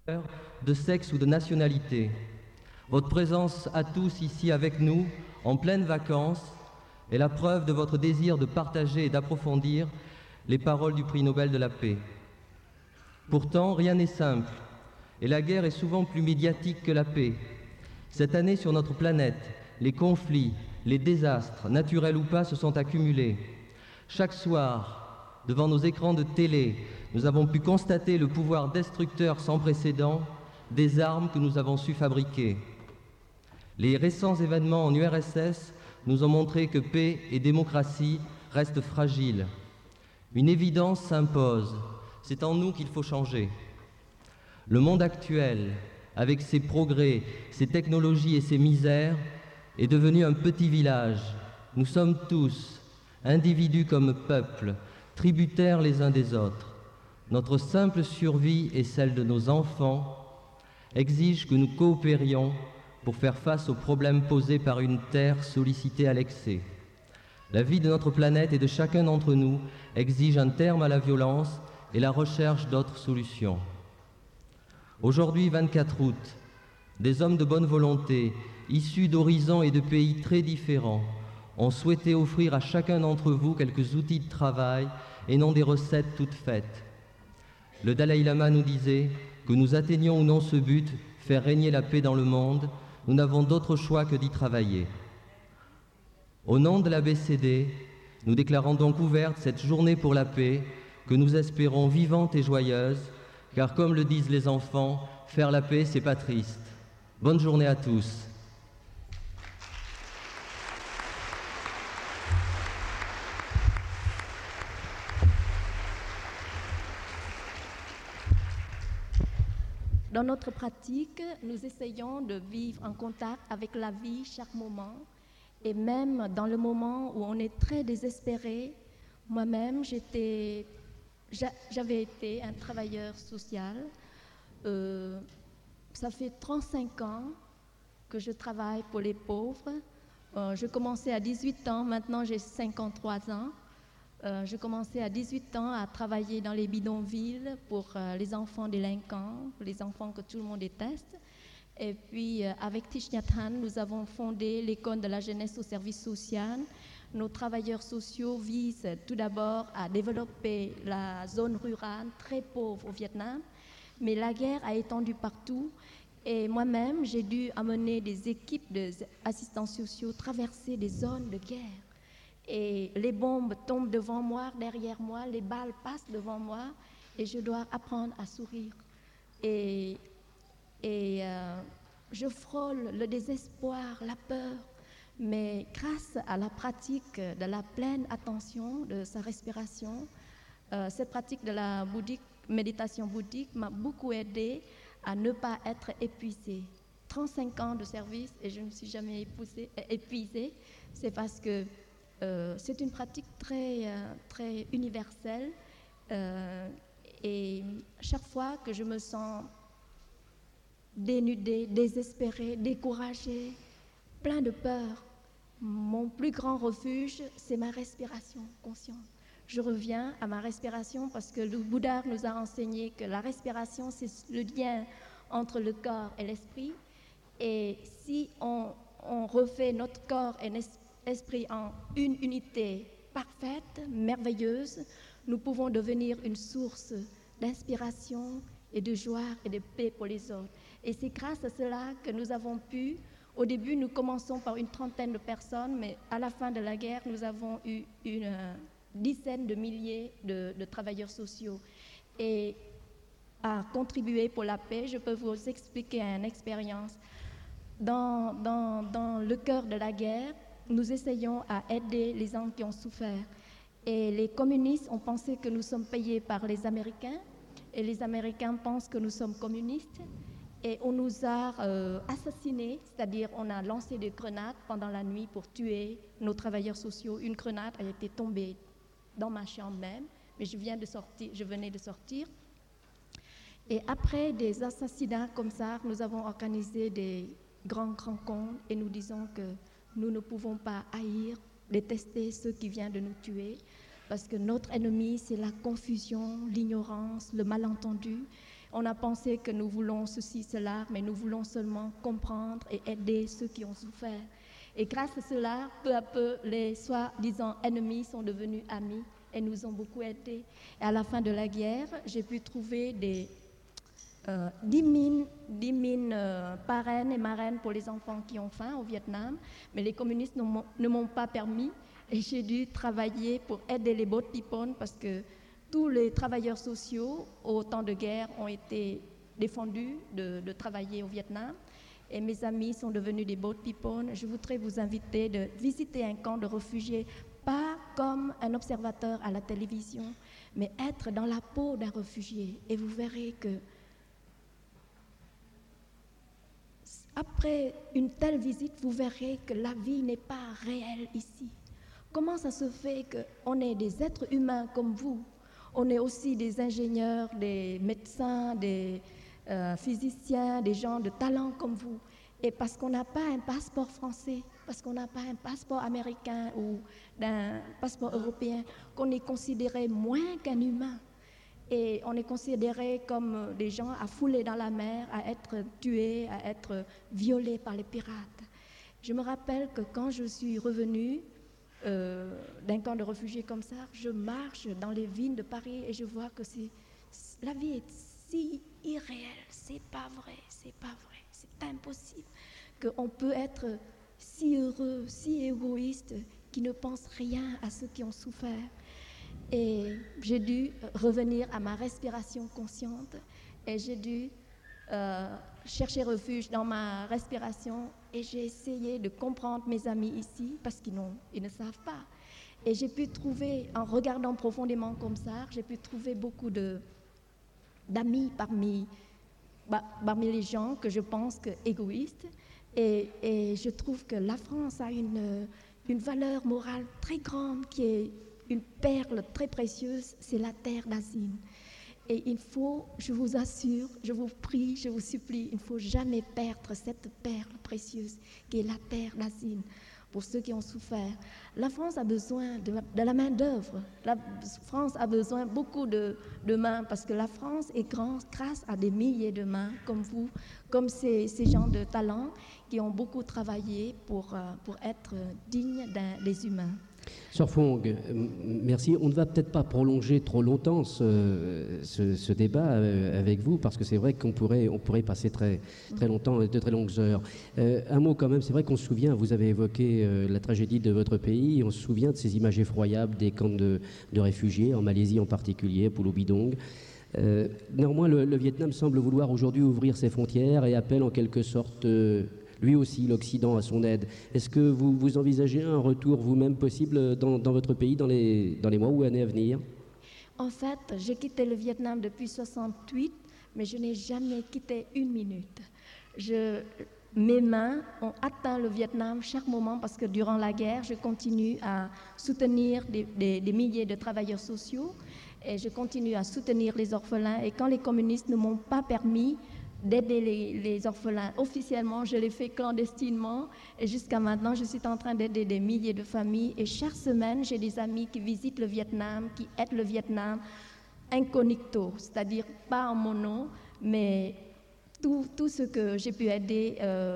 de sexe ou de nationalité. Votre présence à tous ici avec nous, en pleines vacances, est la preuve de votre désir de partager et d'approfondir les paroles du prix Nobel de la paix. Pourtant, rien n'est simple, et la guerre est souvent plus médiatique que la paix. Cette année, sur notre planète, les conflits, les désastres, naturels ou pas, se sont accumulés. Chaque soir, devant nos écrans de télé, nous avons pu constater le pouvoir destructeur sans précédent des armes que nous avons su fabriquer. Les récents événements en URSS nous ont montré que paix et démocratie restent fragiles. Une évidence s'impose, c'est en nous qu'il faut changer. Le monde actuel, avec ses progrès, ses technologies et ses misères, est devenu un petit village. Nous sommes tous, individus comme peuples, tributaires les uns des autres. Notre simple survie et celle de nos enfants exige que nous coopérions pour faire face aux problèmes posés par une Terre sollicitée à l'excès. La vie de notre planète et de chacun d'entre nous exige un terme à la violence et la recherche d'autres solutions. Aujourd'hui, 24 août, des hommes de bonne volonté, issus d'horizons et de pays très différents, ont souhaité offrir à chacun d'entre vous quelques outils de travail et non des recettes toutes faites. Le Dalai Lama nous disait que nous atteignions ou non ce but, faire régner la paix dans le monde, nous n'avons d'autre choix que d'y travailler. Au nom de l'ABCD, nous déclarons donc ouverte cette journée pour la paix que nous espérons vivante et joyeuse, car comme le disent les enfants, faire la paix, c'est pas triste. Bonne journée à tous. Dans notre pratique, nous essayons de vivre en contact avec la vie chaque moment. Et même dans le moment où on est très désespéré, moi-même, j'avais été un travailleur social. Ça fait 35 ans que je travaille pour les pauvres. Je commençais à 18 ans, maintenant j'ai 53 ans. Je commençais à 18 ans à travailler dans les bidonvilles pour les enfants délinquants, les enfants que tout le monde déteste. Et puis, avec Thich Nhat Hanh, nous avons fondé l'école de la jeunesse au service social. Nos travailleurs sociaux visent tout d'abord à développer la zone rurale très pauvre au Vietnam, mais la guerre a étendu partout. Et moi-même, j'ai dû amener des équipes d'assistants sociaux traverser des zones de guerre. Et les bombes tombent devant moi, derrière moi, les balles passent devant moi, et je dois apprendre à sourire. Et je frôle le désespoir, la peur, mais grâce à la pratique de la pleine attention de sa respiration, cette pratique de la méditation bouddhique m'a beaucoup aidé à ne pas être épuisée. 35 ans de service et je ne me suis jamais épuisée, c'est parce que c'est une pratique très universelle et chaque fois que je me sens dénudée, désespérée, découragée, plein de peur, mon plus grand refuge, c'est ma respiration consciente. Je reviens à ma respiration parce que le Bouddha nous a enseigné que la respiration, c'est le lien entre le corps et l'esprit. Et si on refait notre corps et esprit en une unité parfaite, merveilleuse, nous pouvons devenir une source d'inspiration et de joie et de paix pour les autres. Et c'est grâce à cela que nous avons pu, au début nous commençons par une trentaine de personnes, mais à la fin de la guerre, nous avons eu une dizaine de milliers de travailleurs sociaux. Et à contribuer pour la paix, je peux vous expliquer une expérience. Dans le cœur de la guerre, nous essayons à aider les gens qui ont souffert. Et les communistes ont pensé que nous sommes payés par les Américains, et les Américains pensent que nous sommes communistes. Et on nous a assassinés, c'est-à-dire on a lancé des grenades pendant la nuit pour tuer nos travailleurs sociaux. Une grenade a été tombée dans ma chambre même, mais je venais de sortir. Et après des assassinats comme ça, nous avons organisé des grandes rencontres et nous disons que nous ne pouvons pas haïr, détester ceux qui viennent de nous tuer, parce que notre ennemi, c'est la confusion, l'ignorance, le malentendu. On a pensé que nous voulons ceci, cela, mais nous voulons seulement comprendre et aider ceux qui ont souffert. Et grâce à cela, peu à peu, les soi-disant ennemis sont devenus amis et nous ont beaucoup aidés. Et à la fin de la guerre, j'ai pu trouver 10 mines parraines et marraines pour les enfants qui ont faim au Vietnam, mais les communistes ne m'ont pas permis et j'ai dû travailler pour aider les boat people parce que tous les travailleurs sociaux au temps de guerre ont été défendus de travailler au Vietnam et mes amis sont devenus des boat people. Je voudrais vous inviter de visiter un camp de réfugiés, pas comme un observateur à la télévision, mais être dans la peau d'un réfugié et vous verrez que après une telle visite, vous verrez que la vie n'est pas réelle ici. Comment ça se fait qu'on est des êtres humains comme vous? On est aussi des ingénieurs, des médecins, des physiciens, des gens de talent comme vous. Et parce qu'on n'a pas un passeport français, parce qu'on n'a pas un passeport américain ou un passeport européen, qu'on est considéré moins qu'un humain. Et on est considéré comme des gens à fouler dans la mer, à être tués, à être violés par les pirates. Je me rappelle que quand je suis revenue d'un camp de réfugiés comme ça, je marche dans les villes de Paris et je vois que la vie est si irréelle, c'est pas vrai, c'est impossible qu'on peut être si heureux, si égoïste, qui ne pense rien à ceux qui ont souffert. Et j'ai dû revenir à ma respiration consciente et j'ai dû chercher refuge dans ma respiration et j'ai essayé de comprendre mes amis ici parce qu'ils ne savent pas. Et j'ai pu trouver, en regardant profondément comme ça, j'ai pu trouver beaucoup d'amis parmi les gens que je pense égoïstes. Et je trouve que la France a une valeur morale très grande qui est une perle très précieuse, c'est la terre d'asile. Et il faut, je vous assure, je vous prie, je vous supplie, il ne faut jamais perdre cette perle précieuse qui est la terre d'asile pour ceux qui ont souffert. La France a besoin de la main-d'œuvre. La France a besoin beaucoup de mains parce que la France est grande grâce à des milliers de mains comme vous, comme ces gens de talent qui ont beaucoup travaillé pour être dignes des humains. Sœur Phuong, merci. On ne va peut-être pas prolonger trop longtemps ce débat avec vous, parce que c'est vrai qu'on pourrait passer très longtemps, de très longues heures. Un mot quand même, c'est vrai qu'on se souvient, vous avez évoqué la tragédie de votre pays, on se souvient de ces images effroyables des camps de réfugiés, en Malaisie en particulier, Pulo Bidong. Néanmoins, le Vietnam semble vouloir aujourd'hui ouvrir ses frontières et appelle en quelque sorte lui aussi l'Occident à son aide. Est-ce que vous envisagez un retour vous-même possible dans votre pays dans les mois ou années à venir? En fait, j'ai quitté le Vietnam depuis 1968, mais je n'ai jamais quitté une minute. Mes mains ont atteint le Vietnam chaque moment parce que durant la guerre, je continue à soutenir des milliers de travailleurs sociaux et je continue à soutenir les orphelins. Et quand les communistes ne m'ont pas permis d'aider les orphelins officiellement, je l'ai fait clandestinement et jusqu'à maintenant je suis en train d'aider des milliers de familles et chaque semaine j'ai des amis qui visitent le Vietnam, qui aident le Vietnam incognito, c'est-à-dire pas en mon nom, mais tout ce que j'ai pu aider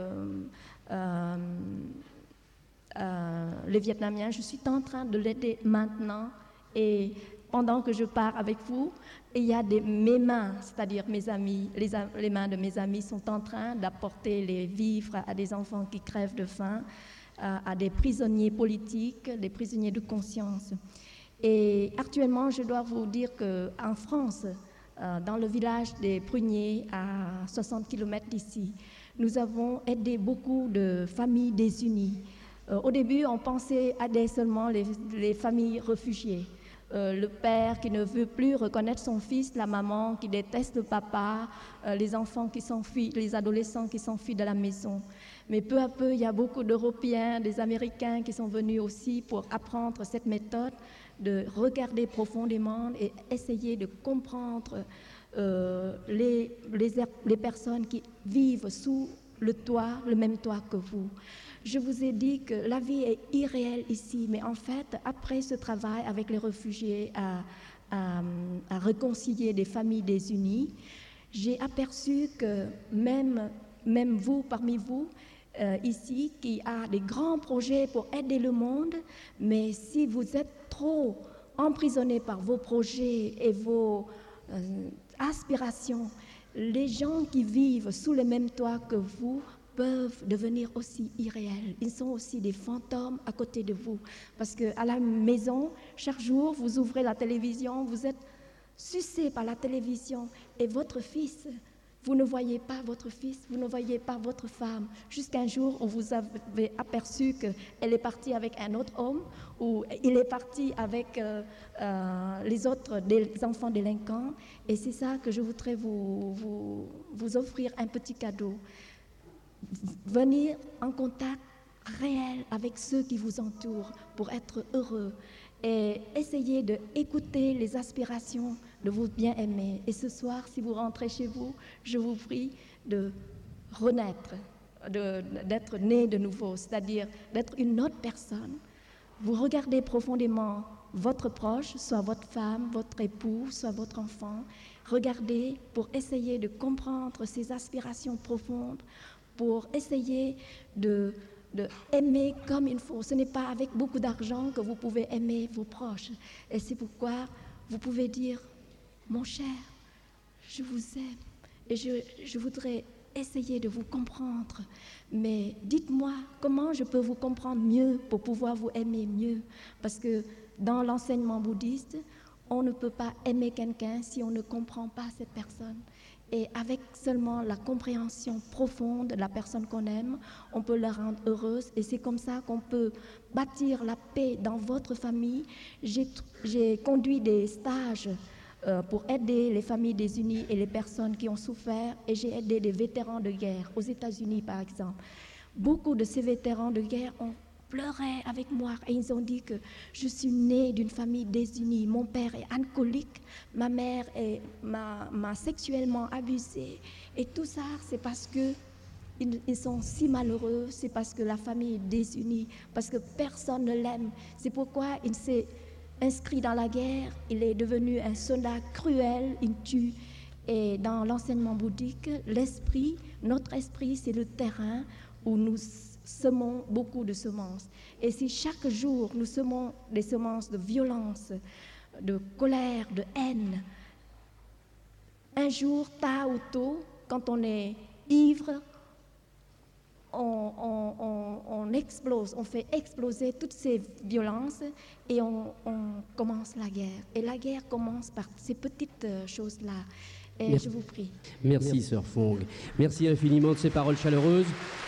les Vietnamiens, je suis en train de l'aider maintenant et pendant que je pars avec vous, il y a mes mains, c'est-à-dire mes amis, les mains de mes amis sont en train d'apporter les vivres à des enfants qui crèvent de faim, à des prisonniers politiques, des prisonniers de conscience. Et actuellement, je dois vous dire qu'en France, dans le village des Pruniers, à 60 km d'ici, nous avons aidé beaucoup de familles désunies. Au début, on pensait aider seulement les familles réfugiées. Le père qui ne veut plus reconnaître son fils, la maman qui déteste le papa, les enfants qui s'enfuient, les adolescents qui s'enfuient de la maison. Mais peu à peu, il y a beaucoup d'Européens, des Américains qui sont venus aussi pour apprendre cette méthode de regarder profondément et essayer de comprendre les personnes qui vivent sous le même toit que vous. Je vous ai dit que la vie est irréelle ici, mais en fait, après ce travail avec les réfugiés à réconcilier des familles désunies, j'ai aperçu que même vous, parmi vous, ici, qui a des grands projets pour aider le monde, mais si vous êtes trop emprisonné par vos projets et vos aspirations, les gens qui vivent sous le même toit que vous peuvent devenir aussi irréels. Ils sont aussi des fantômes à côté de vous. Parce qu'à la maison, chaque jour, vous ouvrez la télévision, vous êtes sucé par la télévision et votre fils, vous ne voyez pas votre fils, vous ne voyez pas votre femme, jusqu'un jour où vous avez aperçu qu'elle est partie avec un autre homme ou il est parti avec les autres des enfants délinquants. Et c'est ça que je voudrais vous offrir un petit cadeau. Venir en contact réel avec ceux qui vous entourent pour être heureux et essayer d'écouter les aspirations de vos bien-aimés. Et ce soir, si vous rentrez chez vous, je vous prie de renaître, d'être né de nouveau, c'est-à-dire d'être une autre personne. Vous regardez profondément votre proche, soit votre femme, votre époux, soit votre enfant. Regardez pour essayer de comprendre ses aspirations profondes, pour essayer de aimer comme il faut. Ce n'est pas avec beaucoup d'argent que vous pouvez aimer vos proches. Et c'est pourquoi vous pouvez dire, mon cher, je vous aime et je voudrais essayer de vous comprendre. Mais dites-moi comment je peux vous comprendre mieux pour pouvoir vous aimer mieux. Parce que dans l'enseignement bouddhiste, on ne peut pas aimer quelqu'un si on ne comprend pas cette personne. Et avec seulement la compréhension profonde de la personne qu'on aime, on peut la rendre heureuse. Et c'est comme ça qu'on peut bâtir la paix dans votre famille. J'ai conduit des stages pour aider les familles désunies et les personnes qui ont souffert. Et j'ai aidé des vétérans de guerre, aux États-Unis par exemple. Beaucoup de ces vétérans de guerre ont pleuré avec moi et ils ont dit que je suis née d'une famille désunie. Mon père est alcoolique, ma mère m'a sexuellement abusée. Et tout ça, c'est parce que ils sont si malheureux, c'est parce que la famille est désunie, parce que personne ne l'aime. C'est pourquoi il s'est inscrit dans la guerre, il est devenu un soldat cruel, il tue. Et dans l'enseignement bouddhique, l'esprit, notre esprit, c'est le terrain où nous semons beaucoup de semences. Et si chaque jour nous semons des semences de violence, de colère, de haine, un jour, tard ou tôt, quand on est ivre, on explose, on fait exploser toutes ces violences et on commence la guerre. Et la guerre commence par ces petites choses-là. Et merci. Je vous prie. Merci, Sœur Fong. Merci infiniment de ces paroles chaleureuses.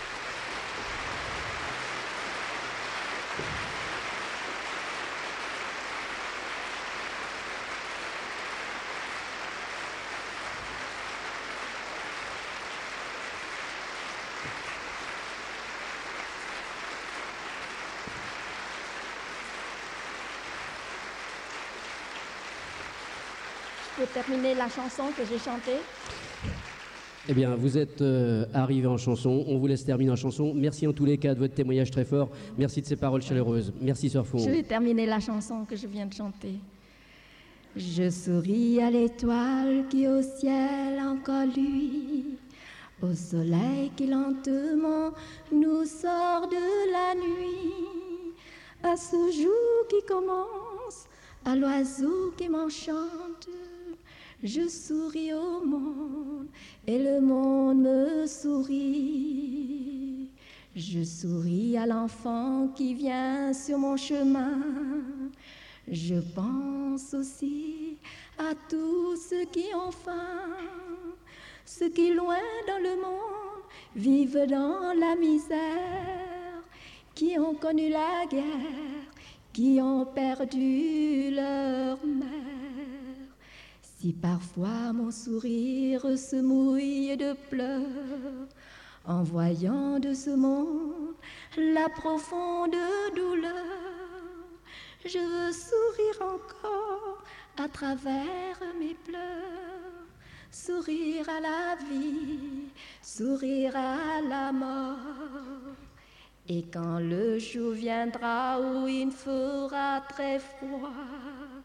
Pour terminer la chanson que j'ai chantée. Eh bien, vous êtes arrivé en chanson. On vous laisse terminer en chanson. Merci en tous les cas de votre témoignage très fort. Merci de ces paroles chaleureuses. Merci, Sœur Fong. Je vais terminer la chanson que je viens de chanter. Je souris à l'étoile qui au ciel encore luit, au soleil qui lentement nous sort de la nuit, à ce jour qui commence, à l'oiseau qui m'enchante. Je souris au monde et le monde me sourit. Je souris à l'enfant qui vient sur mon chemin. Je pense aussi à tous ceux qui ont faim, ceux qui loin dans le monde vivent dans la misère, qui ont connu la guerre, qui ont perdu leur mère. Si parfois mon sourire se mouille de pleurs, en voyant de ce monde la profonde douleur, je veux sourire encore à travers mes pleurs, sourire à la vie, sourire à la mort. Et quand le jour viendra où il fera très froid,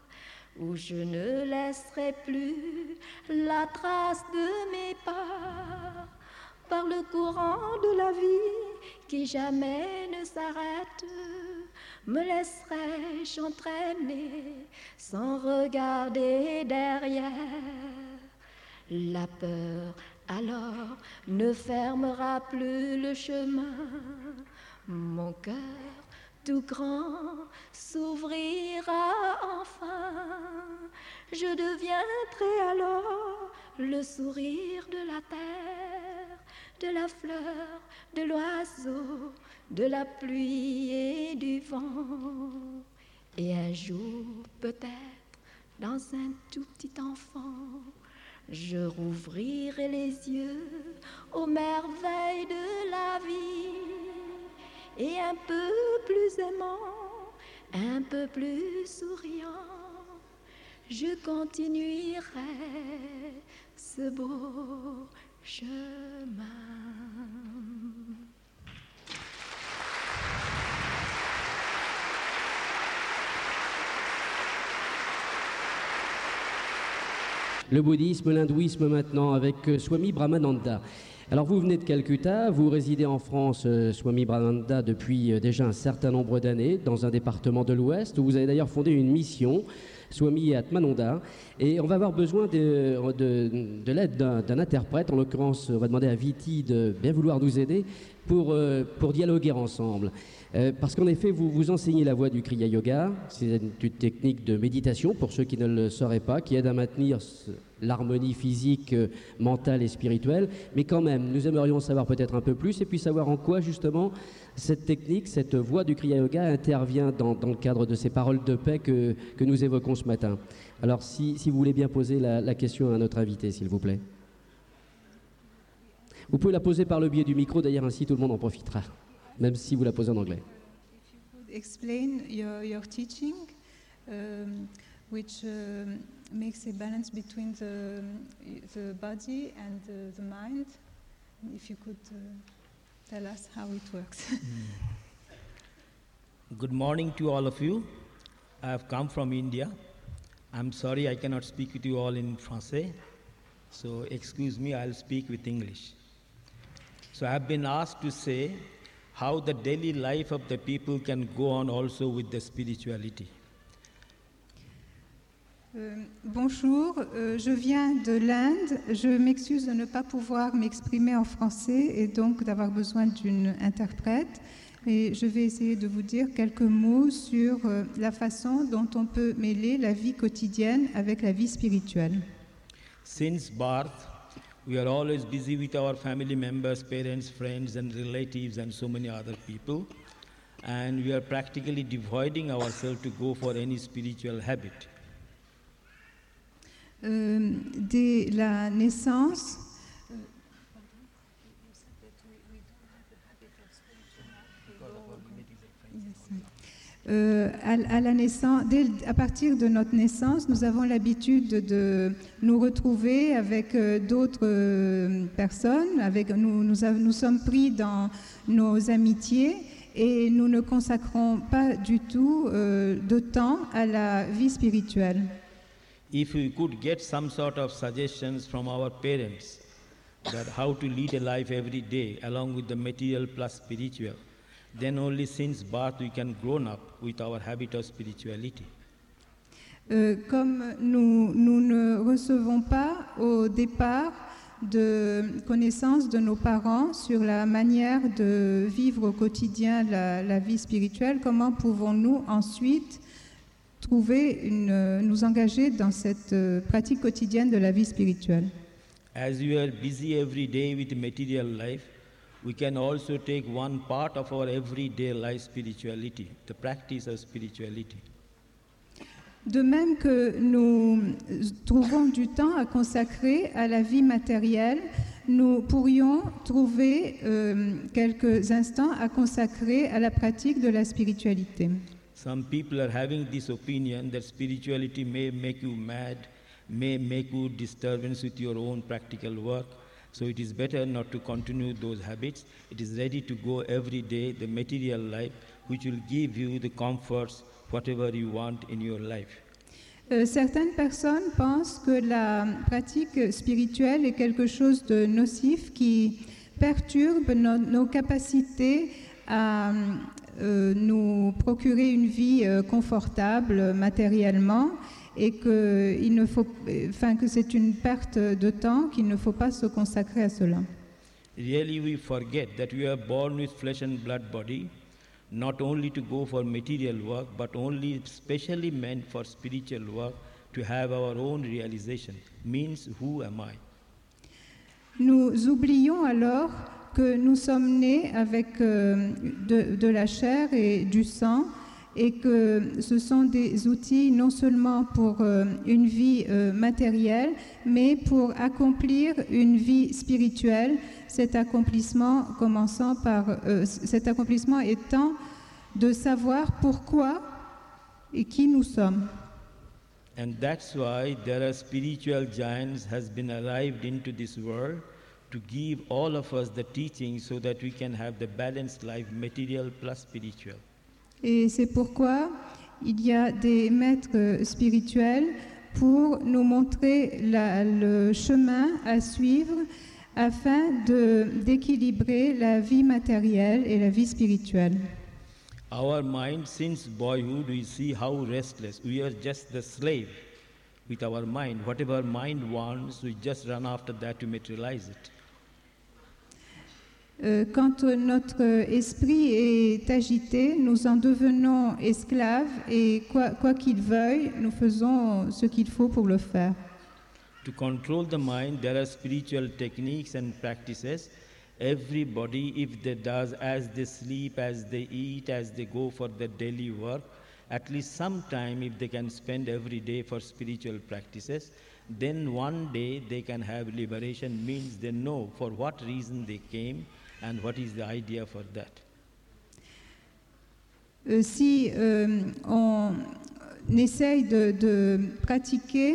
où je ne laisserai plus la trace de mes pas. Par le courant de la vie qui jamais ne s'arrête, me laisserai-je entraîner sans regarder derrière. La peur alors ne fermera plus le chemin. Mon cœur tout grand s'ouvrira enfin. Je deviendrai alors le sourire de la terre, de la fleur, de l'oiseau, de la pluie et du vent. Et un jour, peut-être, dans un tout petit enfant, je rouvrirai les yeux aux merveilles de la vie. Et un peu plus aimant, un peu plus souriant, je continuerai ce beau chemin. Le bouddhisme, l'hindouisme maintenant avec Swami Brahmananda. Alors vous venez de Calcutta, vous résidez en France, Swami Brahmananda, depuis déjà un certain nombre d'années, dans un département de l'Ouest, où vous avez d'ailleurs fondé une mission, Swami Atmananda, et on va avoir besoin de l'aide d'un interprète. En l'occurrence, on va demander à Viti de bien vouloir nous aider pour dialoguer ensemble. Parce qu'en effet, vous enseignez la voie du Kriya Yoga. C'est une technique de méditation, pour ceux qui ne le sauraient pas, qui aide à maintenir l'harmonie physique, mentale et spirituelle. Mais quand même, nous aimerions savoir peut-être un peu plus, et puis savoir en quoi, justement, cette technique, cette voie du Kriya Yoga intervient dans le cadre de ces paroles de paix que nous évoquons ce matin. Alors, si vous voulez bien poser la question à notre invité, s'il vous plaît. Vous pouvez la poser par le biais du micro, d'ailleurs, ainsi tout le monde en profitera, même si vous la posez en anglais. If you could explain your teaching, which makes a balance between the body and the mind, if you could tell us how it works. Good morning to all of you. I have come from India. I'm sorry I cannot speak with you all in Français, so excuse me, I'll speak with English. So I have been asked to say how the daily life of the people can go on also with the spirituality. Bonjour, je viens de l'Inde. Je m'excuse de ne pas pouvoir m'exprimer en français et donc d'avoir besoin d'une interprète. Et je vais essayer de vous dire quelques mots sur la façon dont on peut mêler la vie quotidienne avec la vie spirituelle. Since birth, we are always busy with our family members, parents, friends, and relatives, and so many other people. And we are practically devoiding ourselves to go for any spiritual habit. Dès la naissance, à partir de notre naissance, nous avons l'habitude de nous retrouver avec d'autres personnes. Nous sommes pris dans nos amitiés et nous ne consacrons pas du tout de temps à la vie spirituelle. If we could get some sort of suggestions from our parents that how to lead a life every day along with the material plus spiritual, then only since birth we can grow up with our habit of spirituality. Comme nous ne recevons pas au départ de connaissances de nos parents sur la manière de vivre au quotidien la vie spirituelle, comment pouvons-nous ensuite nous engager dans cette pratique quotidienne de la vie spirituelle? As we are busy every day with material life, we can also take one part of our everyday life spirituality, the practice of spirituality. De même que nous trouvons du temps à consacrer à la vie matérielle, nous pourrions trouver quelques instants à consacrer à la pratique de la spiritualité. Some people are having this opinion that spirituality may make you mad, may make you disturbance with your own practical work. So it is better not to continue those habits. It is ready to go every day, the material life, which will give you the comforts, whatever you want in your life. Certaines personnes pensent que la pratique spirituelle est quelque chose de nocif qui perturbe nos capacités à nous procurer une vie confortable matériellement et que c'est une perte de temps, qu'il ne faut pas se consacrer à cela. Really, we forget that we are born with flesh and blood body, not only to go for material work, but only specially meant for spiritual work, to have our own realization. Means, who am I? Nous oublions alors que nous sommes nés avec de la chair et du sang et que ce sont des outils non seulement pour une vie matérielle, mais pour accomplir une vie spirituelle, cet accomplissement étant de savoir pourquoi et qui nous sommes. And that's why there are spiritual giants has been arrived into this world to give all of us the teaching so that we can have the balanced life, material plus spiritual. Et c'est pourquoi il y a des maîtres spirituels pour nous montrer le chemin à suivre afin d'équilibrer la vie matérielle et la vie spirituelle. Our mind, since boyhood, we see how restless. We are just the slave with our mind. Whatever our mind wants, we just run after that to materialize it. Quand notre esprit est agité, nous en devenons esclaves et quoi qu'il veuille, nous faisons ce qu'il faut pour le faire. To control the mind, there are spiritual techniques and practices. Everybody, if they does as they sleep, as they eat, as they go for their daily work, at least some time if they can spend every day for spiritual practices, then one day they can have liberation, means they know for what reason they came and what is the idea for that. Si on essaye de pratiquer,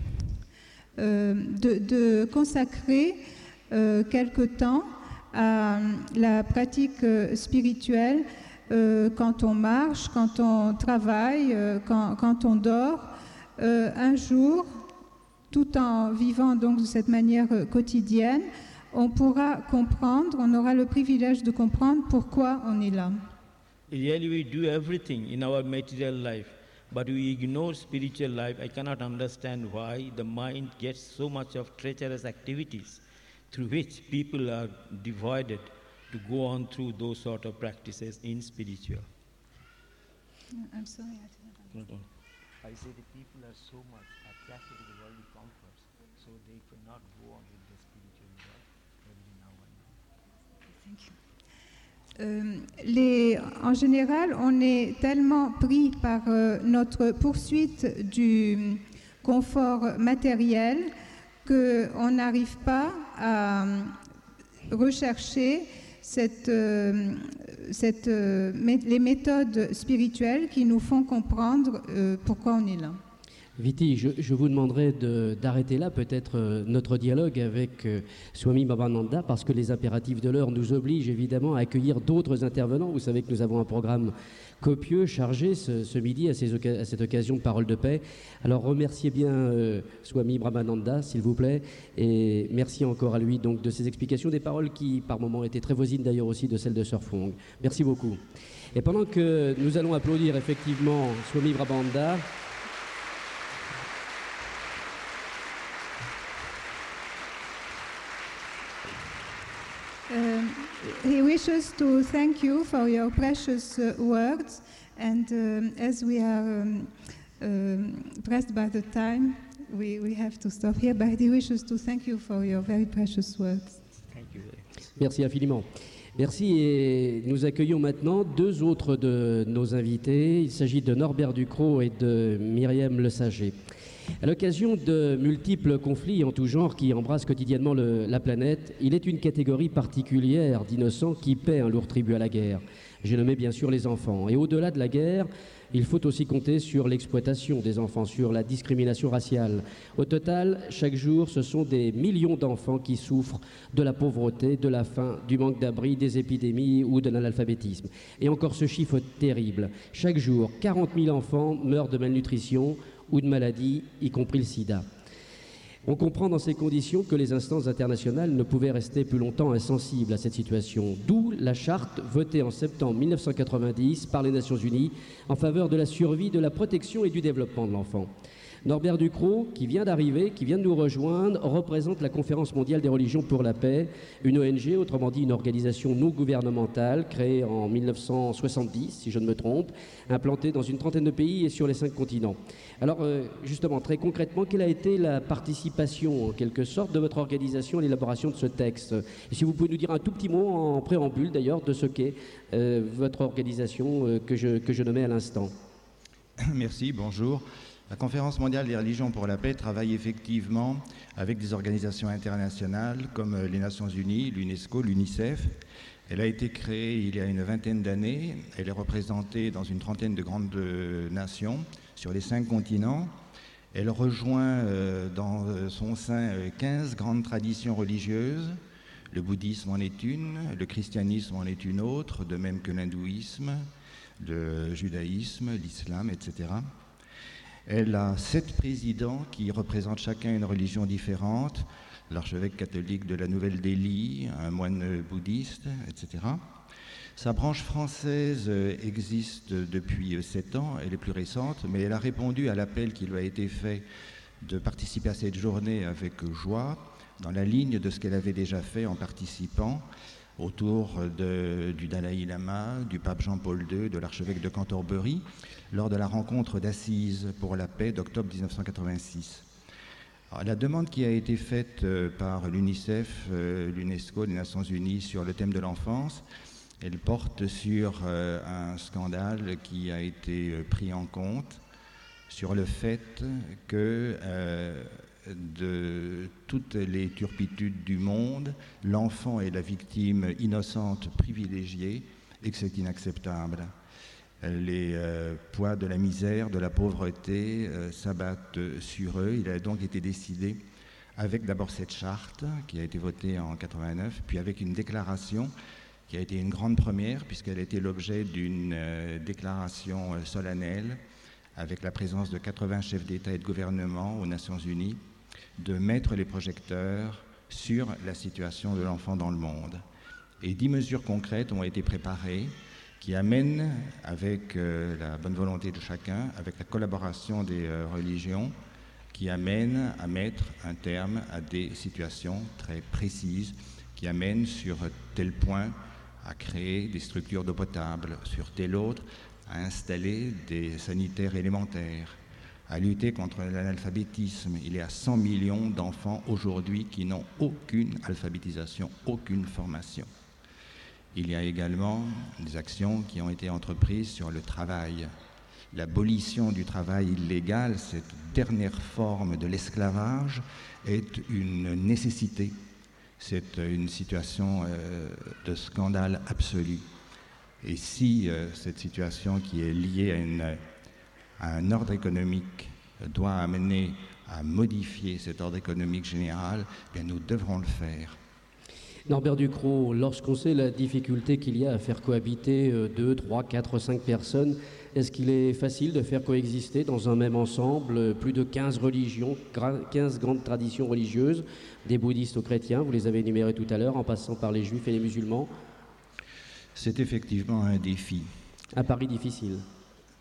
de consacrer quelque temps à la pratique spirituelle, quand on marche, quand on travaille, quand on dort, un jour, tout en vivant donc de cette manière quotidienne, on pourra comprendre, on aura le privilège de comprendre pourquoi on est là. Really, we do everything in our material life, but we ignore spiritual life. I cannot understand why the mind gets so much of treacherous activities through which people are divided to go on through those sort of practices in spiritual. I'm sorry. I say the people are so much attracted to the worldly comforts, so they cannot go on with the spiritual work every now and then. En général, on est tellement pris par notre poursuite du confort matériel qu'on n'arrive pas à rechercher les méthodes spirituelles qui nous font comprendre pourquoi on est là. Viti, je vous demanderai d'arrêter là peut-être notre dialogue avec Swami Babananda, parce que les impératifs de l'heure nous obligent évidemment à accueillir d'autres intervenants. Vous savez que nous avons un programme copieux, chargé ce midi à cette occasion de Parole de Paix. Alors remerciez bien Swami Brahmananda, s'il vous plaît, et merci encore à lui donc de ses explications, des paroles qui par moments étaient très voisines d'ailleurs aussi de celles de Sir Phong. Merci beaucoup. Et pendant que nous allons applaudir effectivement Swami Brahmananda, he wishes to thank you for your precious words, and as we are pressed by the time, we have to stop here, but he wishes to thank you for your very precious words. Thank you very much. Merci infiniment. Merci, et nous accueillons maintenant deux autres de nos invités. Il s'agit de Norbert Ducrot et de Myriam Lesagé. À l'occasion de multiples conflits en tout genre qui embrassent quotidiennement la planète, il est une catégorie particulière d'innocents qui paient un lourd tribut à la guerre. J'ai nommé bien sûr les enfants. Et au-delà de la guerre, il faut aussi compter sur l'exploitation des enfants, sur la discrimination raciale. Au total, chaque jour, ce sont des millions d'enfants qui souffrent de la pauvreté, de la faim, du manque d'abri, des épidémies ou de l'analphabétisme. Et encore ce chiffre terrible. Chaque jour, 40 000 enfants meurent de malnutrition ou de maladies, y compris le sida. On comprend dans ces conditions que les instances internationales ne pouvaient rester plus longtemps insensibles à cette situation, d'où la charte votée en septembre 1990 par les Nations Unies en faveur de la survie, de la protection et du développement de l'enfant. Norbert Ducrot, qui vient d'arriver, qui vient de nous rejoindre, représente la Conférence mondiale des religions pour la paix, une ONG, autrement dit une organisation non gouvernementale, créée en 1970, si je ne me trompe, implantée dans une trentaine de pays et sur les 5 continents. Alors, justement, très concrètement, quelle a été la participation, en quelque sorte, de votre organisation à l'élaboration de ce texte? Et si vous pouvez nous dire un tout petit mot en préambule, d'ailleurs, de ce qu'est votre organisation que je nommais à l'instant. Merci, bonjour. La Conférence mondiale des religions pour la paix travaille effectivement avec des organisations internationales comme les Nations Unies, l'UNESCO, l'UNICEF. Elle a été créée il y a une vingtaine d'années. Elle est représentée dans une trentaine de grandes nations sur les 5 continents. Elle rejoint dans son sein 15 grandes traditions religieuses. Le bouddhisme en est une, le christianisme en est une autre, de même que l'hindouisme, le judaïsme, l'islam, etc. Elle a 7 présidents qui représentent chacun une religion différente, l'archevêque catholique de la Nouvelle-Delhi, un moine bouddhiste, etc. Sa branche française existe depuis 7 ans, elle est plus récente, mais elle a répondu à l'appel qui lui a été fait de participer à cette journée avec joie, dans la ligne de ce qu'elle avait déjà fait en participant autour du Dalai Lama, du pape Jean-Paul II, de l'archevêque de Cantorbéry, lors de la rencontre d'Assises pour la paix d'octobre 1986. Alors, la demande qui a été faite par l'UNICEF, l'UNESCO, les Nations Unies sur le thème de l'enfance, elle porte sur un scandale qui a été pris en compte, sur le fait que de toutes les turpitudes du monde, l'enfant est la victime innocente privilégiée et que c'est inacceptable. Les poids de la misère, de la pauvreté s'abattent sur eux. Il a donc été décidé, avec d'abord cette charte qui a été votée en 89, puis avec une déclaration qui a été une grande première puisqu'elle a été l'objet d'une déclaration solennelle avec la présence de 80 chefs d'État et de gouvernement aux Nations Unies, de mettre les projecteurs sur la situation de l'enfant dans le monde. Et 10 mesures concrètes ont été préparées qui amènent, avec la bonne volonté de chacun, avec la collaboration des religions, qui amènent à mettre un terme à des situations très précises, qui amènent sur tel point à créer des structures d'eau potable, sur tel autre à installer des sanitaires élémentaires, à lutter contre l'analphabétisme. Il y a 100 millions d'enfants aujourd'hui qui n'ont aucune alphabétisation, aucune formation. Il y a également des actions qui ont été entreprises sur le travail. L'abolition du travail illégal, cette dernière forme de l'esclavage, est une nécessité. C'est une situation de scandale absolu. Et si cette situation qui est liée à un ordre économique doit amener à modifier cet ordre économique général, bien nous devrons le faire. Norbert Ducrot, lorsqu'on sait la difficulté qu'il y a à faire cohabiter 2, 3, 4, 5 personnes, est-ce qu'il est facile de faire coexister dans un même ensemble plus de 15 religions, 15 grandes traditions religieuses, des bouddhistes aux chrétiens, vous les avez énumérés tout à l'heure, en passant par les juifs et les musulmans? C'est effectivement un défi. Un pari difficile. Pardon ?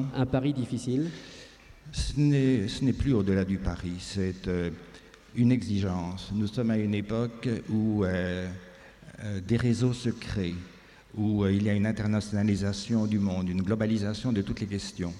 Un pari difficile. Ce n'est plus au-delà du pari, c'est une exigence. Nous sommes à une époque où des réseaux se créent, où il y a une internationalisation du monde, une globalisation de toutes les questions.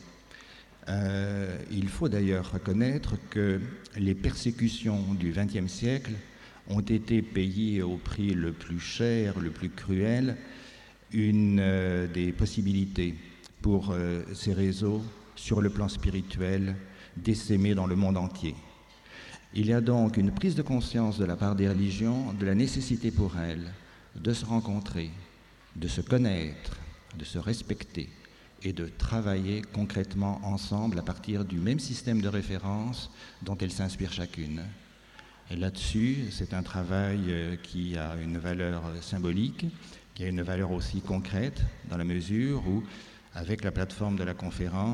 Il faut d'ailleurs reconnaître que les persécutions du XXe siècle ont été payées au prix le plus cher, le plus cruel, une des possibilités pour ces réseaux, sur le plan spirituel, d'essaimer dans le monde entier. Il y a donc une prise de conscience de la part des religions de la nécessité pour elles de se rencontrer, de se connaître, de se respecter et de travailler concrètement ensemble à partir du même système de référence dont elles s'inspirent chacune. Et là-dessus, c'est un travail qui a une valeur symbolique, qui a une valeur aussi concrète, dans la mesure où, avec la plateforme de la conférence,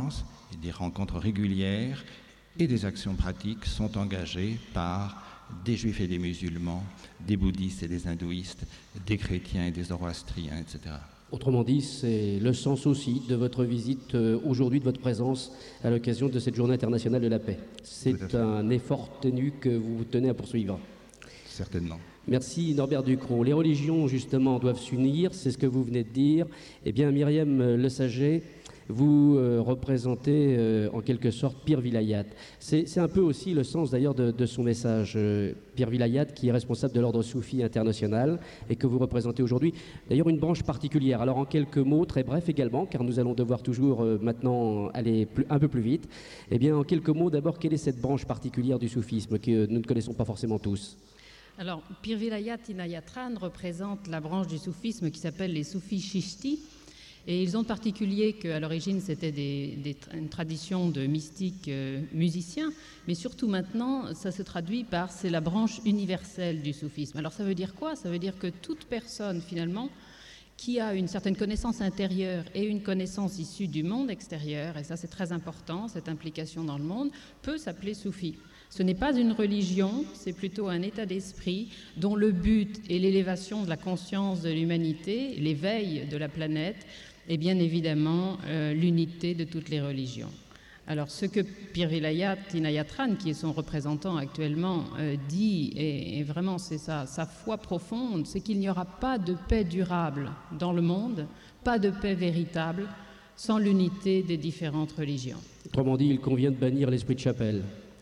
des rencontres régulières et des actions pratiques sont engagées par des juifs et des musulmans, des bouddhistes et des hindouistes, des chrétiens et des zoroastriens, etc. Autrement dit, c'est le sens aussi de votre visite aujourd'hui, de votre présence à l'occasion de cette journée internationale de la paix. C'est un effort ténu que vous tenez à poursuivre. Certainement. Merci Norbert Ducrot. Les religions, justement, doivent s'unir, c'est ce que vous venez de dire. Eh bien, Myriam Lesagger, vous représentez en quelque sorte Pir Vilayat. C'est un peu aussi le sens d'ailleurs de son message. Pir Vilayat qui est responsable de l'ordre soufi international et que vous représentez aujourd'hui. D'ailleurs une branche particulière. Alors en quelques mots, très bref également, car nous allons devoir toujours maintenant aller un peu plus vite. Eh bien en quelques mots d'abord, quelle est cette branche particulière du soufisme que nous ne connaissons pas forcément tous ? Alors Pir Vilayat Inayatran représente la branche du soufisme qui s'appelle les soufis chishti. Et ils ont de particulier qu'à l'origine, c'était une tradition de mystiques musiciens, mais surtout maintenant, ça se traduit par c'est la branche universelle du soufisme. Alors ça veut dire quoi ? Ça veut dire que toute personne, finalement, qui a une certaine connaissance intérieure et une connaissance issue du monde extérieur, et ça c'est très important, cette implication dans le monde, peut s'appeler soufi. Ce n'est pas une religion, c'est plutôt un état d'esprit dont le but est l'élévation de la conscience de l'humanité, l'éveil de la planète, et bien évidemment l'unité de toutes les religions. Alors ce que Pir Vilayat Inayatran, qui est son représentant actuellement, dit, et vraiment c'est sa foi profonde, c'est qu'il n'y aura pas de paix durable dans le monde, pas de paix véritable, sans l'unité des différentes religions. Autrement dit, il convient de bannir l'esprit de chapelle.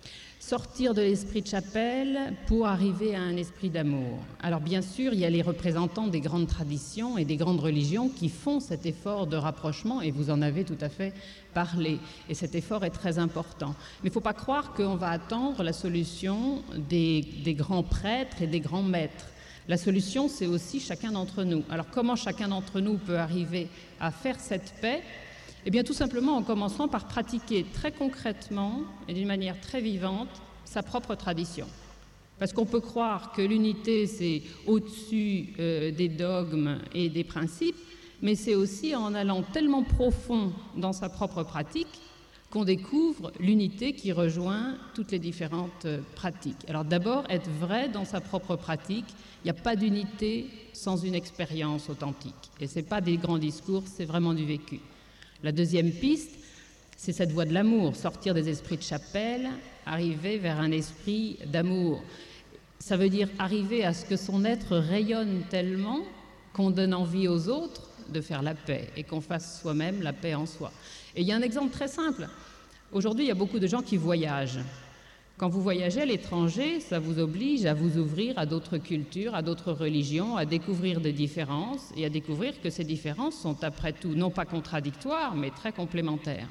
Sortir de l'esprit de chapelle pour arriver à un esprit d'amour. Alors bien sûr, il y a les représentants des grandes traditions et des grandes religions qui font cet effort de rapprochement, et vous en avez tout à fait parlé, et cet effort est très important. Mais il ne faut pas croire qu'on va attendre la solution des grands prêtres et des grands maîtres. La solution, c'est aussi chacun d'entre nous. Alors comment chacun d'entre nous peut arriver à faire cette paix ? Eh bien, tout simplement en commençant par pratiquer très concrètement et d'une manière très vivante sa propre tradition. Parce qu'on peut croire que l'unité, c'est au-dessus des dogmes et des principes, mais c'est aussi en allant tellement profond dans sa propre pratique qu'on découvre l'unité qui rejoint toutes les différentes pratiques. Alors d'abord, être vrai dans sa propre pratique. Il n'y a pas d'unité sans une expérience authentique. Et ce n'est pas des grands discours, c'est vraiment du vécu. La deuxième piste, c'est cette voie de l'amour, sortir des esprits de chapelle, arriver vers un esprit d'amour. Ça veut dire arriver à ce que son être rayonne tellement qu'on donne envie aux autres de faire la paix et qu'on fasse soi-même la paix en soi. Et il y a un exemple très simple. Aujourd'hui, il y a beaucoup de gens qui voyagent. Quand vous voyagez à l'étranger, ça vous oblige à vous ouvrir à d'autres cultures, à d'autres religions, à découvrir des différences et à découvrir que ces différences sont après tout non pas contradictoires, mais très complémentaires.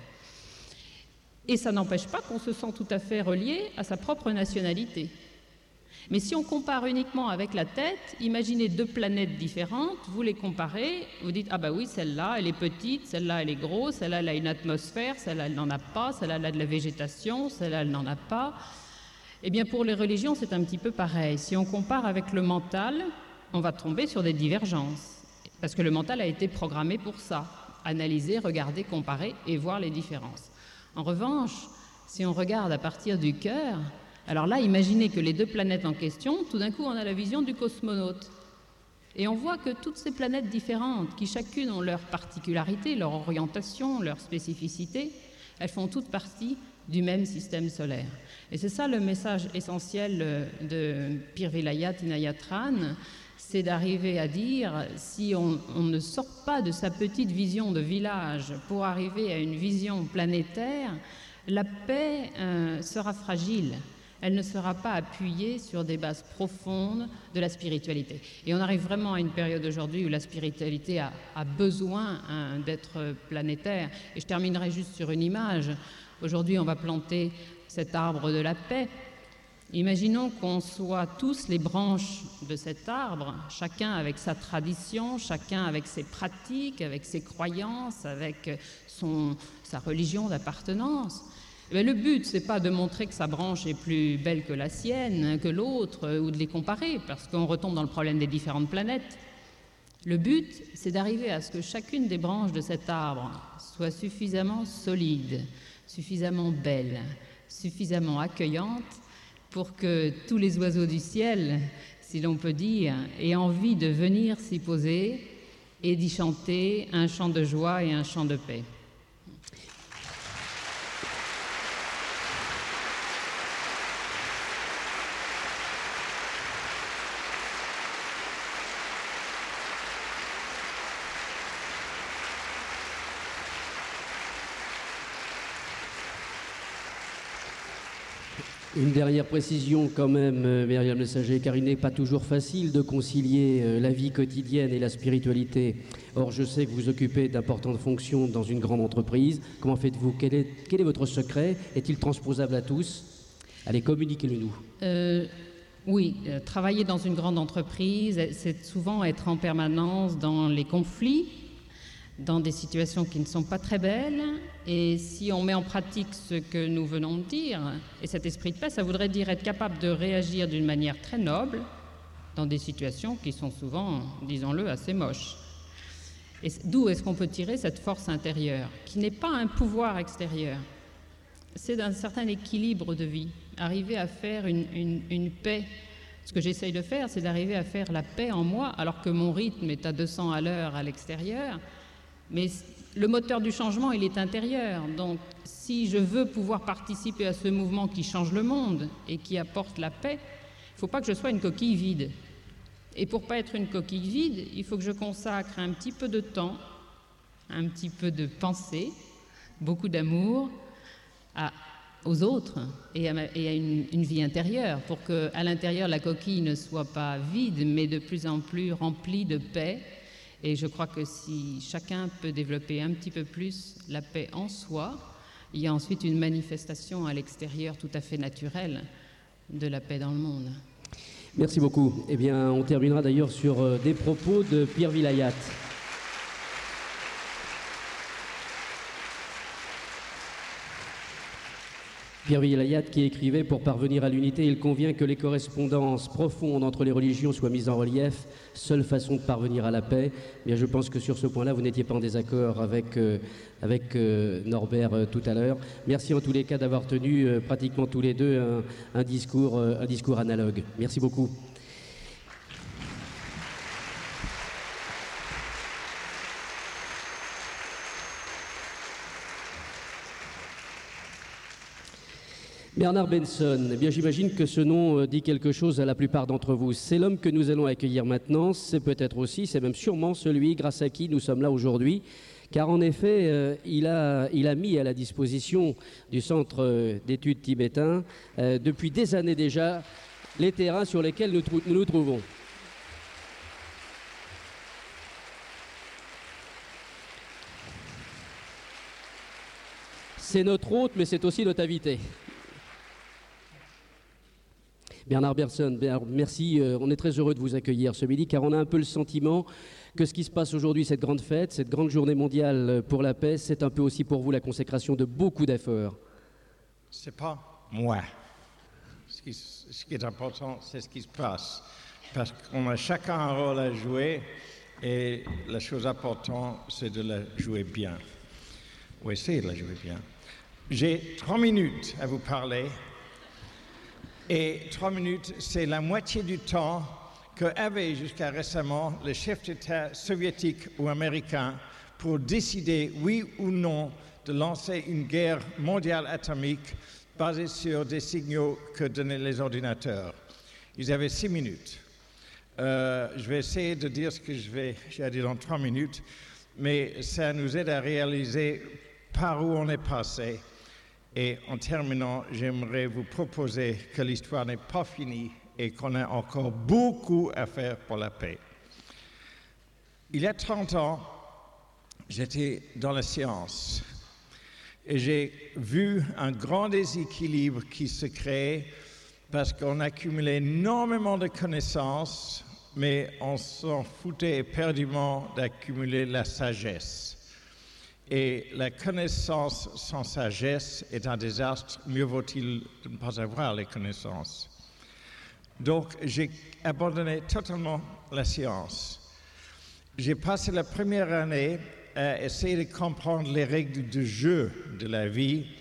Et ça n'empêche pas qu'on se sent tout à fait relié à sa propre nationalité. Mais si on compare uniquement avec la tête, imaginez deux planètes différentes, vous les comparez, vous dites « Ah bah oui, celle-là, elle est petite, celle-là, elle est grosse, celle-là, elle a une atmosphère, celle-là, elle n'en a pas, celle-là, elle a de la végétation, celle-là, elle n'en a pas. » Eh bien, pour les religions, c'est un petit peu pareil. Si on compare avec le mental, on va tomber sur des divergences. Parce que le mental a été programmé pour ça, analyser, regarder, comparer et voir les différences. En revanche, si on regarde à partir du cœur, alors là, imaginez que les deux planètes en question, tout d'un coup, on a la vision du cosmonaute. Et on voit que toutes ces planètes différentes, qui chacune ont leur particularité, leur orientation, leur spécificité, elles font toutes partie du même système solaire. Et c'est ça le message essentiel de Pir Vilayat Inayatran, c'est d'arriver à dire, si on ne sort pas de sa petite vision de village pour arriver à une vision planétaire, la paix sera fragile. Elle ne sera pas appuyée sur des bases profondes de la spiritualité. Et on arrive vraiment à une période aujourd'hui où la spiritualité a besoin d'être planétaire. Et je terminerai juste sur une image. Aujourd'hui, on va planter cet arbre de la paix. Imaginons qu'on soit tous les branches de cet arbre, chacun avec sa tradition, chacun avec ses pratiques, avec ses croyances, avec sa religion d'appartenance. Mais le but, ce n'est pas de montrer que sa branche est plus belle que la sienne, que l'autre, ou de les comparer, parce qu'on retombe dans le problème des différentes planètes. Le but, c'est d'arriver à ce que chacune des branches de cet arbre soit suffisamment solide, suffisamment belle, suffisamment accueillante pour que tous les oiseaux du ciel, si l'on peut dire, aient envie de venir s'y poser et d'y chanter un chant de joie et un chant de paix. Une dernière précision quand même, Myriam Lessager, car il n'est pas toujours facile de concilier la vie quotidienne et la spiritualité. Or, je sais que vous occupez d'importantes fonctions dans une grande entreprise. Comment faites-vous ? Quel est votre secret ? Est-il transposable à tous ? Allez, communiquez-le-nous. Oui, travailler dans une grande entreprise, c'est souvent être en permanence dans les conflits, dans des situations qui ne sont pas très belles. Et si on met en pratique ce que nous venons de dire, et cet esprit de paix, ça voudrait dire être capable de réagir d'une manière très noble dans des situations qui sont souvent, disons-le, assez moches. Et d'où est-ce qu'on peut tirer cette force intérieure, qui n'est pas un pouvoir extérieur. C'est d'un certain équilibre de vie, arriver à faire une paix. Ce que j'essaye de faire, c'est d'arriver à faire la paix en moi, alors que mon rythme est à 200 à l'heure à l'extérieur. Mais le moteur du changement, il est intérieur. Donc, si je veux pouvoir participer à ce mouvement qui change le monde et qui apporte la paix, il ne faut pas que je sois une coquille vide. Et pour ne pas être une coquille vide, il faut que je consacre un petit peu de temps, un petit peu de pensée, beaucoup d'amour aux autres et à une vie intérieure, pour qu'à l'intérieur, la coquille ne soit pas vide, mais de plus en plus remplie de paix. Et je crois que si chacun peut développer un petit peu plus la paix en soi, il y a ensuite une manifestation à l'extérieur tout à fait naturelle de la paix dans le monde. Merci beaucoup. Eh bien, on terminera d'ailleurs sur des propos de Pierre Vilayat. Pierre Vilayat qui écrivait « Pour parvenir à l'unité, il convient que les correspondances profondes entre les religions soient mises en relief, seule façon de parvenir à la paix ». Bien, je pense que sur ce point-là, vous n'étiez pas en désaccord avec Norbert tout à l'heure. Merci en tous les cas d'avoir tenu pratiquement tous les deux un discours analogue. Merci beaucoup. Bernard Benson, eh bien j'imagine que ce nom dit quelque chose à la plupart d'entre vous. C'est l'homme que nous allons accueillir maintenant, c'est peut-être aussi, c'est même sûrement celui grâce à qui nous sommes là aujourd'hui, car en effet, il a mis à la disposition du Centre d'études tibétains, depuis des années déjà, les terrains sur lesquels nous nous trouvons. C'est notre hôte, mais c'est aussi notre invité. Bernard Benson, merci, on est très heureux de vous accueillir ce midi car on a un peu le sentiment que ce qui se passe aujourd'hui, cette grande fête, cette grande journée mondiale pour la paix, c'est un peu aussi pour vous la consécration de beaucoup d'efforts. C'est pas moi. Ce qui est important, c'est ce qui se passe. Parce qu'on a chacun un rôle à jouer et la chose importante, c'est de la jouer bien. Ou essayer de la jouer bien. J'ai 3 minutes à vous parler. Et 3 minutes, c'est la moitié du temps qu'avaient jusqu'à récemment les chefs d'État soviétiques ou américains pour décider, oui ou non, de lancer une guerre mondiale atomique basée sur des signaux que donnaient les ordinateurs. Ils avaient 6 minutes. Je vais essayer de dire ce que j'ai dit dans 3 minutes, mais ça nous aide à réaliser par où on est passé. Et en terminant, j'aimerais vous proposer que l'histoire n'est pas finie et qu'on a encore beaucoup à faire pour la paix. Il y a 30 ans, j'étais dans la science et j'ai vu un grand déséquilibre qui se créait parce qu'on accumulait énormément de connaissances, mais on s'en foutait éperdument d'accumuler la sagesse. Et la connaissance sans sagesse est un désastre, mieux vaut-il de ne pas avoir les connaissances. Donc j'ai abandonné totalement la science. J'ai passé la première année à essayer de comprendre les règles de jeu de la vie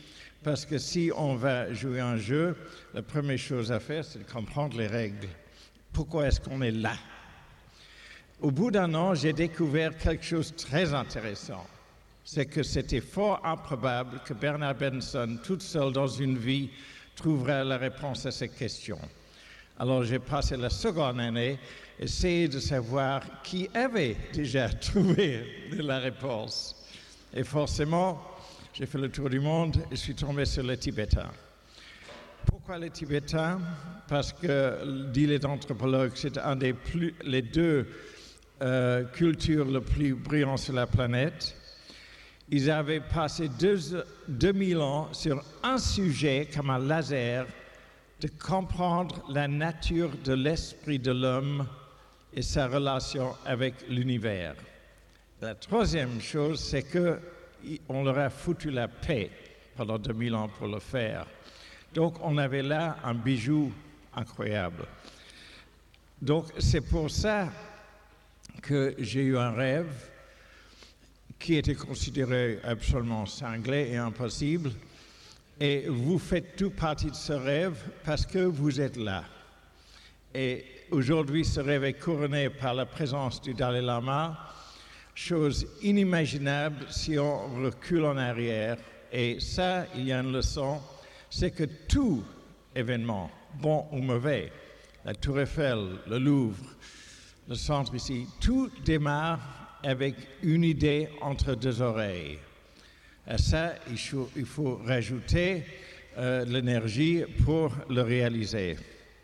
Parce que si on va jouer un jeu, la première chose à faire, c'est de comprendre les règles. Pourquoi est-ce qu'on est là? Au bout d'un an, j'ai découvert quelque chose de très intéressant. C'est que c'était fort improbable que Bernard Benson, toute seule dans une vie, trouverait la réponse à cette question. Alors j'ai passé la seconde année à essayer de savoir qui avait déjà trouvé la réponse. Et forcément, j'ai fait le tour du monde et je suis tombé sur les Tibétains. Pourquoi les Tibétains? Parce que, disent les anthropologues, c'est les deux cultures les plus brillantes sur la planète. Ils avaient passé 2000 ans sur un sujet comme un laser, de comprendre la nature de l'esprit de l'homme et sa relation avec l'univers. La troisième chose, c'est qu'on leur a foutu la paix pendant 2000 ans pour le faire. Donc on avait là un bijou incroyable. Donc c'est pour ça que j'ai eu un rêve qui était considéré absolument cinglé et impossible. Et vous faites tout partie de ce rêve parce que vous êtes là. Et aujourd'hui, ce rêve est couronné par la présence du Dalai Lama, chose inimaginable si on recule en arrière. Et ça, il y a une leçon, c'est que tout événement, bon ou mauvais, la Tour Eiffel, le Louvre, le centre ici, tout démarre avec une idée entre deux oreilles. À ça, il faut rajouter l'énergie pour le réaliser.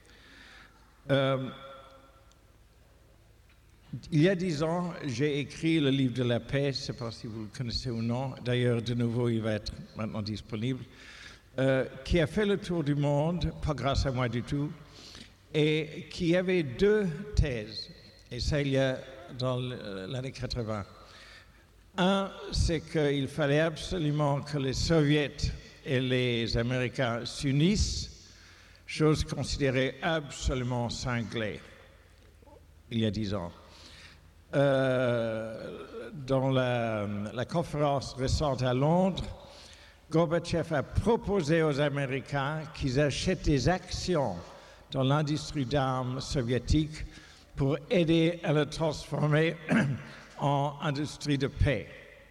Il y a 10 ans, j'ai écrit le livre de la paix, je ne sais pas si vous le connaissez ou non, d'ailleurs de nouveau il va être maintenant disponible, qui a fait le tour du monde, pas grâce à moi du tout, et qui avait 2 thèses, et ça il y a dans l'année 80. Un, c'est qu'il fallait absolument que les Soviétiques et les Américains s'unissent, chose considérée absolument cinglée il y a 10 ans. Dans la conférence récente à Londres, Gorbatchev a proposé aux Américains qu'ils achètent des actions dans l'industrie d'armes soviétique pour aider à le transformer en industrie de paix.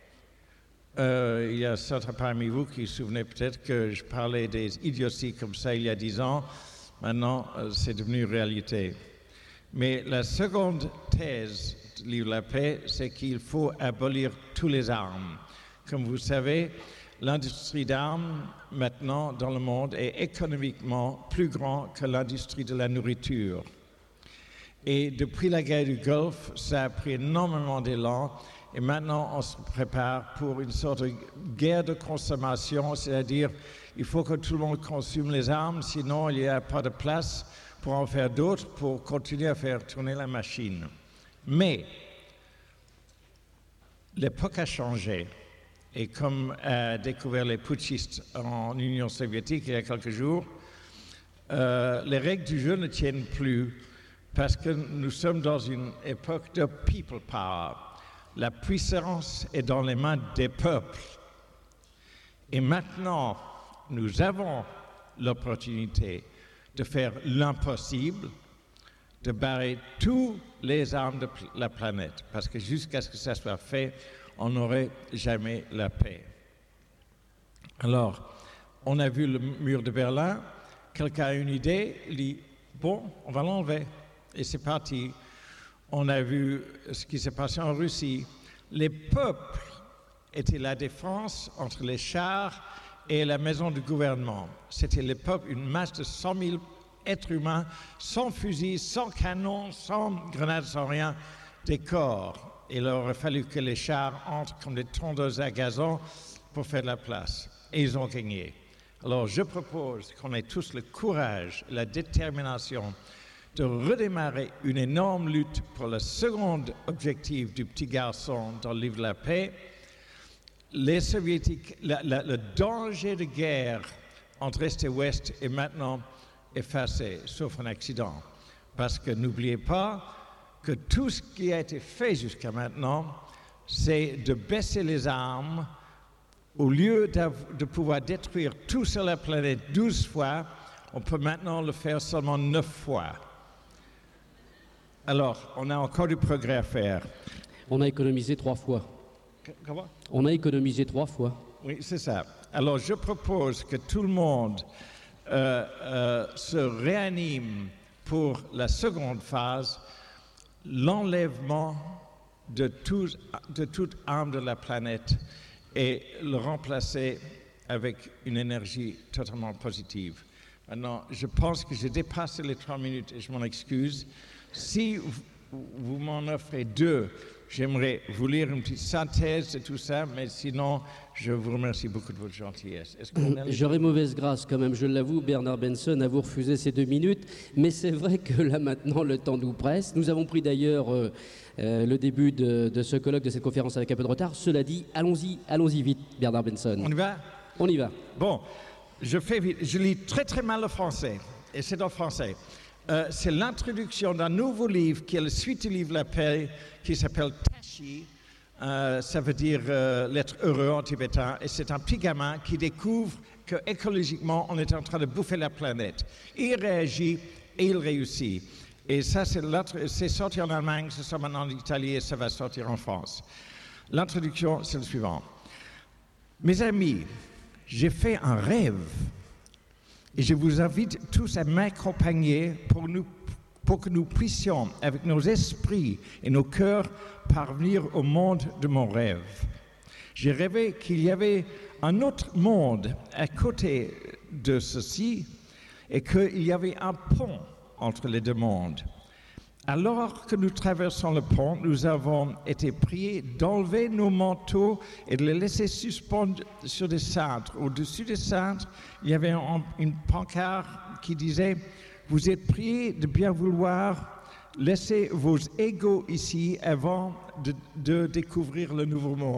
Il y a certains parmi vous qui se souvenaient peut-être que je parlais des idioties comme ça il y a 10 ans. Maintenant, c'est devenu réalité. Mais la seconde thèse du livre de la paix, c'est qu'il faut abolir toutes les armes. Comme vous savez, l'industrie d'armes, maintenant, dans le monde, est économiquement plus grande que l'industrie de la nourriture. Et depuis la guerre du Golfe, ça a pris énormément d'élan. Et maintenant, on se prépare pour une sorte de guerre de consommation, c'est-à-dire il faut que tout le monde consomme les armes, sinon il n'y a pas de place pour en faire d'autres, pour continuer à faire tourner la machine. Mais l'époque a changé. Et comme a découvert les putschistes en Union soviétique il y a quelques jours, les règles du jeu ne tiennent plus. Parce que nous sommes dans une époque de people power. La puissance est dans les mains des peuples. Et maintenant, nous avons l'opportunité de faire l'impossible, de barrer toutes les armes de la planète. Parce que jusqu'à ce que ça soit fait, on n'aurait jamais la paix. Alors, on a vu le mur de Berlin. Quelqu'un a une idée, il dit, bon, on va l'enlever. Et c'est parti. On a vu ce qui s'est passé en Russie. Les peuples étaient la défense entre les chars et la maison du gouvernement. C'était les peuples, une masse de 100 000 êtres humains, sans fusil, sans canon, sans grenades, sans rien, des corps. Il aurait fallu que les chars entrent comme des tondeuses à gazon pour faire de la place. Et ils ont gagné. Alors je propose qu'on ait tous le courage, la détermination de redémarrer une énorme lutte pour le second objectif du petit garçon dans le livre de la paix. Les Soviétiques, le danger de guerre entre Est et Ouest est maintenant effacé, sauf un accident. Parce que n'oubliez pas que tout ce qui a été fait jusqu'à maintenant, c'est de baisser les armes au lieu de pouvoir détruire tout sur la planète 12 fois, on peut maintenant le faire seulement 9 fois. Alors, on a encore du progrès à faire. On a économisé 3 fois. Comment ? On a économisé 3 fois. Oui, c'est ça. Alors, je propose que tout le monde se réanime pour la seconde phase, l'enlèvement de toute arme de la planète et le remplacer avec une énergie totalement positive. Maintenant, je pense que j'ai dépassé les 3 minutes et je m'en excuse. Si vous m'en offrez 2, j'aimerais vous lire une petite synthèse de tout ça, mais sinon, je vous remercie beaucoup de votre gentillesse. J'aurais mauvaise grâce quand même, je l'avoue, Bernard Benson, à vous refuser ces 2 minutes, mais c'est vrai que là maintenant, le temps nous presse. Nous avons pris d'ailleurs le début de ce colloque, de cette conférence avec un peu de retard. Cela dit, allons-y vite, Bernard Benson. On y va ? On y va. Bon, je fais vite. Je lis très très mal le français, et c'est en français. C'est l'introduction d'un nouveau livre qui est la suite du livre La Paix, qui s'appelle Tashi. Ça veut dire l'être heureux en tibétain. Et c'est un petit gamin qui découvre qu'écologiquement, on est en train de bouffer la planète. Il réagit et il réussit. Et ça, c'est sorti en Allemagne, c'est sorti maintenant en Italie et ça va sortir en France. L'introduction, c'est le suivant. Mes amis, j'ai fait un rêve. Et je vous invite tous à m'accompagner pour que nous puissions, avec nos esprits et nos cœurs, parvenir au monde de mon rêve. J'ai rêvé qu'il y avait un autre monde à côté de ceci et qu'il y avait un pont entre les 2 mondes. Alors que nous traversons le pont, nous avons été priés d'enlever nos manteaux et de les laisser suspendre sur des cintres. Au-dessus des cintres, il y avait une pancarte qui disait « Vous êtes priés de bien vouloir laisser vos égos ici avant de découvrir le nouveau monde ».